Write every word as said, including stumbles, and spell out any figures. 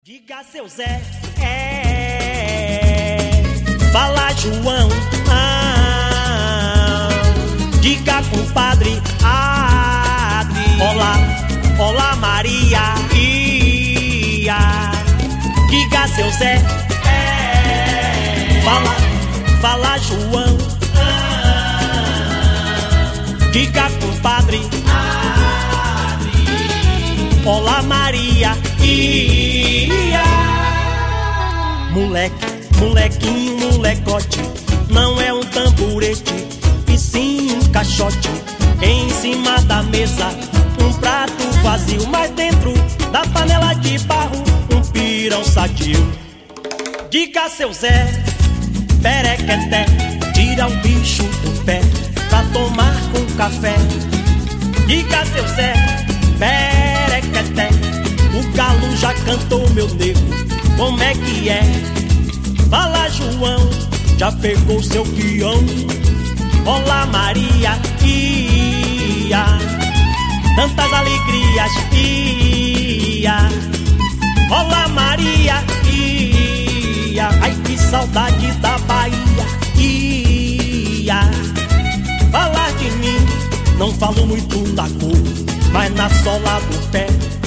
Diga seu Zé, é, fala João, ah, diga compadre, Adri, olá, olá Maria, ia, diga seu Zé, é, fala, fala João, ah, diga compadre, Adri, olá Maria, ia. Moleque, molequinho, molecote, não é um tamborete, e sim um caixote. Em cima da mesa, um prato vazio, mas dentro da panela de barro, um pirão sadio. Diga seu Zé, perequeté, tira o bicho do pé pra tomar com café. Diga seu Zé, perequeté, o galo já cantou, meu nego, como é que é? Fala João, já pegou seu guião? Olá Maria, ia, tantas alegrias, ia. Olá Maria, ia, ai que saudade da Bahia, ia. Falar de mim, não falo muito da cor, mas na sola do pé